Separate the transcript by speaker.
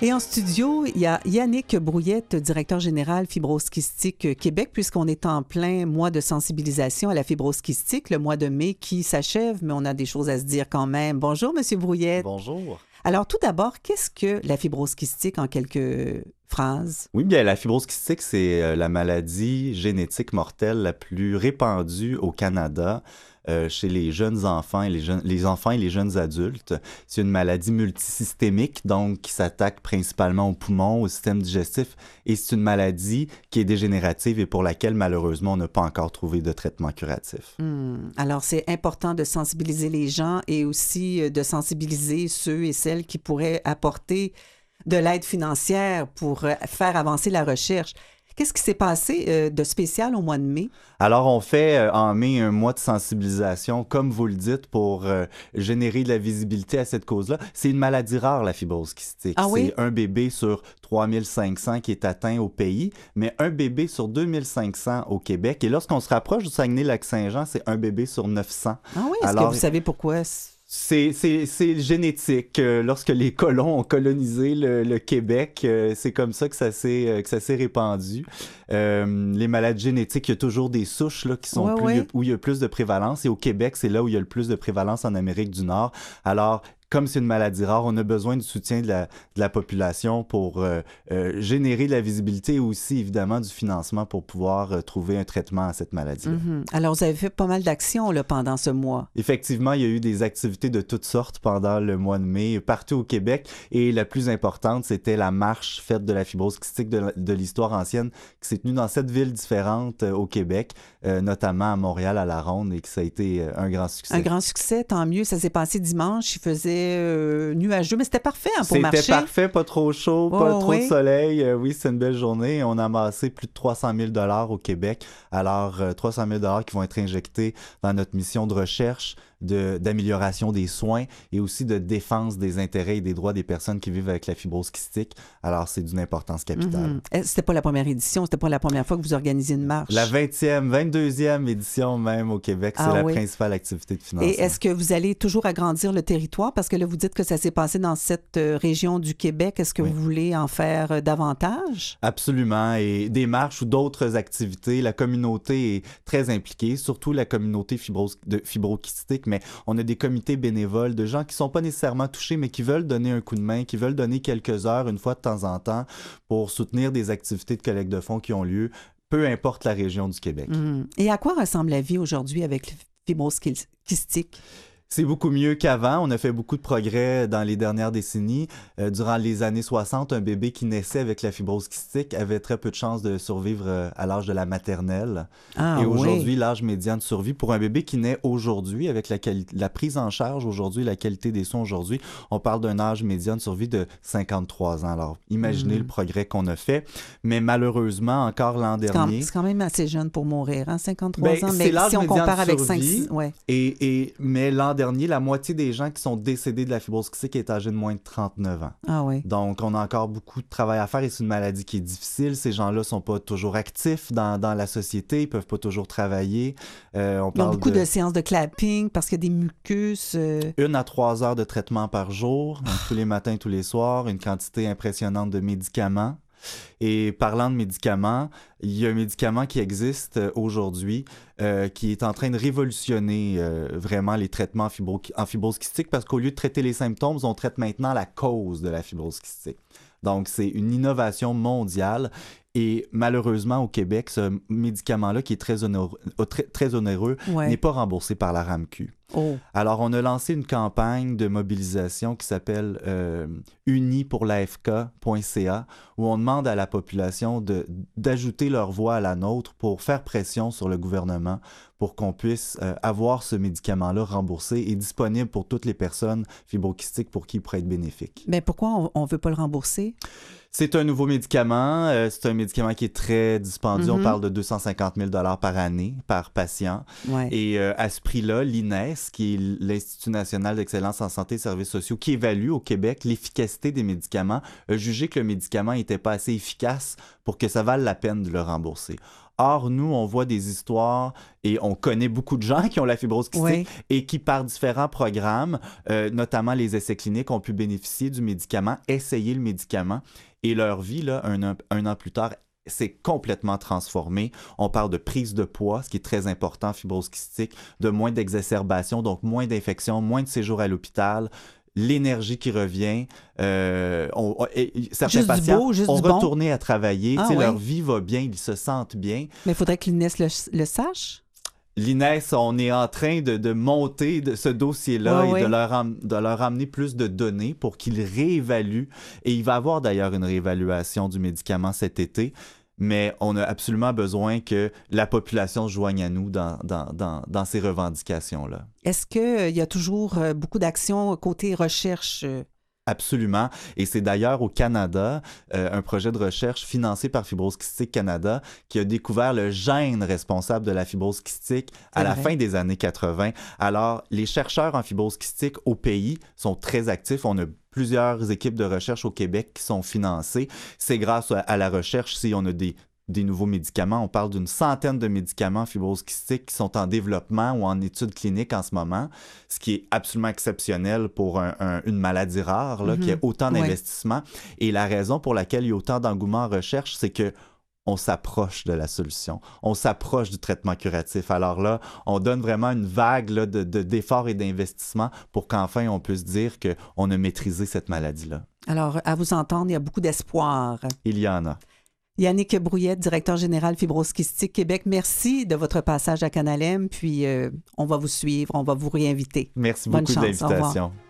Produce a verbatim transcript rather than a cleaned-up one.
Speaker 1: Et en studio, il y a Yannick Brouillette, directeur général Fibrose Kystique Québec, puisqu'on est en plein mois de sensibilisation à la fibrose kystique, le mois de mai qui s'achève, mais on a des choses à se dire quand même. Bonjour, Monsieur Brouillette.
Speaker 2: Bonjour.
Speaker 1: Alors, tout d'abord, qu'est-ce que la fibrose kystique en quelques phrases?
Speaker 2: Oui, bien, la fibrose kystique, c'est la maladie génétique mortelle la plus répandue au Canada. Euh, chez les jeunes enfants et les, jeunes, les enfants et les jeunes adultes. C'est une maladie multisystémique, donc qui s'attaque principalement aux poumons, au système digestif, et c'est une maladie qui est dégénérative et pour laquelle, malheureusement, on n'a pas encore trouvé de traitement curatif.
Speaker 1: Hum, alors, c'est important de sensibiliser les gens et aussi de sensibiliser ceux et celles qui pourraient apporter de l'aide financière pour faire avancer la recherche. Qu'est-ce qui s'est passé euh, de spécial au mois de mai?
Speaker 2: Alors, on fait euh, en mai un mois de sensibilisation, comme vous le dites, pour euh, générer de la visibilité à cette cause-là. C'est une maladie rare, la fibrose kystique.
Speaker 1: Ah oui?
Speaker 2: C'est un bébé sur trois mille cinq cents qui est atteint au pays, mais un bébé sur deux mille cinq cents au Québec. Et lorsqu'on se rapproche du Saguenay-Lac-Saint-Jean, c'est un bébé sur neuf cents.
Speaker 1: Ah oui? Est-ce
Speaker 2: Alors,
Speaker 1: que vous savez pourquoi?
Speaker 2: C'est, c'est, c'est génétique. Euh, lorsque les colons ont colonisé le, le Québec, euh, c'est comme ça que ça s'est, euh, que ça s'est répandu. Euh, les maladies génétiques, il y a toujours des souches là, qui sont
Speaker 1: ouais,
Speaker 2: plus,
Speaker 1: ouais.
Speaker 2: où il y a plus de prévalence. Et au Québec, c'est là où il y a le plus de prévalence en Amérique du Nord. Alors, comme c'est une maladie rare, on a besoin du soutien de la, de la population pour euh, euh, générer de la visibilité et aussi, évidemment, du financement pour pouvoir euh, trouver un traitement à cette maladie-là.
Speaker 1: Mm-hmm. Alors, vous avez fait pas mal d'actions là, pendant ce mois.
Speaker 2: Effectivement, il y a eu des activités de toutes sortes pendant le mois de mai, partout au Québec. Et la plus importante, c'était la marche Fête de la fibrose kystique de, de l'histoire ancienne qui s'est tenue dans sept villes différentes euh, au Québec, euh, notamment à Montréal, à la Ronde, et que ça a été euh, un grand succès.
Speaker 1: Un grand succès, tant mieux. Ça s'est passé dimanche. Il faisait euh, nuageux, mais c'était parfait hein, pour
Speaker 2: c'était
Speaker 1: marcher.
Speaker 2: C'était parfait, pas trop chaud,
Speaker 1: oh,
Speaker 2: pas trop
Speaker 1: oui.
Speaker 2: de soleil. Euh, oui, c'est une belle journée. On a amassé plus de trois cent mille dollars au Québec. Alors, euh, trois cent mille dollars qui vont être injectés dans notre mission de recherche, de, d'amélioration des soins et aussi de défense des intérêts et des droits des personnes qui vivent avec la fibrose kystique. Alors, c'est d'une importance capitale.
Speaker 1: Mm-hmm. C'était pas la première édition, c'était pas la première fois que vous organisiez une marche.
Speaker 2: La vingtième, vingt-deuxième édition même au Québec, c'est ah, la oui. principale activité de financement.
Speaker 1: Et est-ce que vous allez toujours agrandir le territoire? Parce que là, vous dites que ça s'est passé dans cette euh, région du Québec. Est-ce que oui. vous voulez en faire euh, davantage?
Speaker 2: Absolument. Et des marches ou d'autres activités, la communauté est très impliquée, surtout la communauté fibrose, de fibrokystique, mais on a des comités bénévoles de gens qui ne sont pas nécessairement touchés, mais qui veulent donner un coup de main, qui veulent donner quelques heures, une fois de temps en temps, pour soutenir des activités de collecte de fonds qui ont lieu, peu importe la région du Québec.
Speaker 1: Mmh. Et à quoi ressemble la vie aujourd'hui avec la fibrose kystique?
Speaker 2: C'est beaucoup mieux qu'avant. On a fait beaucoup de progrès dans les dernières décennies. Euh, durant les années soixante, un bébé qui naissait avec la fibrose kystique avait très peu de chances de survivre euh, à l'âge de la maternelle.
Speaker 1: Ah,
Speaker 2: Et aujourd'hui,
Speaker 1: oui.
Speaker 2: l'âge médian de survie pour un bébé qui naît aujourd'hui, avec la, quali- la prise en charge aujourd'hui, la qualité des soins aujourd'hui, on parle d'un âge médian de survie de cinquante-trois ans. Alors, imaginez mmh. le progrès qu'on a fait. Mais malheureusement, encore l'an
Speaker 1: c'est
Speaker 2: dernier...
Speaker 1: Quand, c'est quand même assez jeune pour mourir, hein, cinquante-trois
Speaker 2: ben,
Speaker 1: ans.
Speaker 2: Mais si on
Speaker 1: compare avec
Speaker 2: cinq
Speaker 1: ouais.
Speaker 2: et, et Mais l'an dernier, la moitié des gens qui sont décédés de la fibrose kystique est âgés de moins de trente-neuf ans.
Speaker 1: Ah oui.
Speaker 2: Donc, on a encore beaucoup de travail à faire et c'est une maladie qui est difficile. Ces gens-là ne sont pas toujours actifs dans, dans la société, ils ne peuvent pas toujours travailler. Euh, on
Speaker 1: Ils ont
Speaker 2: parle
Speaker 1: beaucoup
Speaker 2: de...
Speaker 1: de séances de clapping parce qu'il y a des mucus. Euh...
Speaker 2: Une à trois heures de traitement par jour, donc tous les matins, tous les soirs, une quantité impressionnante de médicaments. Et parlant de médicaments, il y a un médicament qui existe aujourd'hui euh, qui est en train de révolutionner euh, vraiment les traitements en, fibro- en fibrose kystique parce qu'au lieu de traiter les symptômes, on traite maintenant la cause de la fibrose kystique. Donc, c'est une innovation mondiale. Et malheureusement, au Québec, ce médicament-là, qui est très onéreux, très, très onéreux
Speaker 1: ouais.
Speaker 2: n'est pas remboursé par la RAMQ.
Speaker 1: Oh.
Speaker 2: Alors, on a lancé une campagne de mobilisation qui s'appelle euh, uni pour l'A F K point C A où on demande à la population de, d'ajouter leur voix à la nôtre pour faire pression sur le gouvernement pour qu'on puisse euh, avoir ce médicament-là remboursé et disponible pour toutes les personnes fibrokystiques pour qui il pourrait être bénéfique.
Speaker 1: Mais pourquoi on ne veut pas le rembourser?
Speaker 2: C'est un nouveau médicament. Euh, c'est un médicament qui est très dispendieux. Mm-hmm. On parle de deux cent cinquante mille dollars par année, par patient.
Speaker 1: Ouais.
Speaker 2: Et euh, à ce prix-là, l'I N E S, S, qui est l'Institut national d'excellence en santé et services sociaux, qui évalue au Québec l'efficacité des médicaments, a jugé que le médicament n'était pas assez efficace pour que ça vale la peine de le rembourser. Or, nous, on voit des histoires et on connaît beaucoup de gens qui ont la fibrose kystique
Speaker 1: Oui.
Speaker 2: et qui, par différents programmes, euh, notamment les essais cliniques, ont pu bénéficier du médicament, essayer le médicament et leur vie, là, un, an, un an plus tard, s'est complètement transformée. On parle de prise de poids, ce qui est très important, fibrose kystique, de moins d'exacerbation, donc moins d'infections, moins de séjours à l'hôpital, l'énergie qui revient. Euh, on, on, et, certains
Speaker 1: juste
Speaker 2: patients
Speaker 1: du beau, juste
Speaker 2: ont
Speaker 1: du
Speaker 2: retourné bon. à travailler. Ah, ouais. Leur vie va bien, ils se sentent bien.
Speaker 1: Mais il faudrait que l'I N E S le, le sache.
Speaker 2: L'I N E S, on est en train de, de monter de ce dossier-là
Speaker 1: ouais,
Speaker 2: et
Speaker 1: ouais.
Speaker 2: De, leur am, de leur amener plus de données pour qu'ils réévaluent. Et il va y avoir d'ailleurs une réévaluation du médicament cet été. Mais on a absolument besoin que la population se joigne à nous dans, dans, dans, dans ces revendications-là.
Speaker 1: Est-ce qu'il euh, y a toujours euh, beaucoup d'actions côté recherche? Euh...
Speaker 2: Absolument. Et c'est d'ailleurs au Canada, euh, un projet de recherche financé par Fibrose Kystique Canada qui a découvert le gène responsable de la fibrose kystique à c'est la vrai. fin des années quatre-vingt. Alors, les chercheurs en fibrose kystique au pays sont très actifs. On a plusieurs équipes de recherche au Québec qui sont financées. C'est grâce à, à la recherche si on a des des nouveaux médicaments. On parle d'une centaine de médicaments fibrose kystique qui sont en développement ou en études cliniques en ce moment, ce qui est absolument exceptionnel pour un, un, une maladie rare, là, mm-hmm. qui a autant d'investissements. Ouais. Et la raison pour laquelle il y a autant d'engouement en recherche, c'est que on s'approche de la solution. On s'approche du traitement curatif. Alors là, on donne vraiment une vague là, de, de, d'efforts et d'investissements pour qu'enfin on puisse dire qu'on a maîtrisé cette maladie-là.
Speaker 1: Alors, à vous entendre, il y a beaucoup d'espoir.
Speaker 2: Il y en a.
Speaker 1: Yannick Brouillette, directeur général Fibrose Kystique Québec, merci de votre passage à Canalem, puis euh, on va vous suivre, on va vous réinviter.
Speaker 2: Merci
Speaker 1: Bonne
Speaker 2: beaucoup
Speaker 1: chance.
Speaker 2: de l'invitation.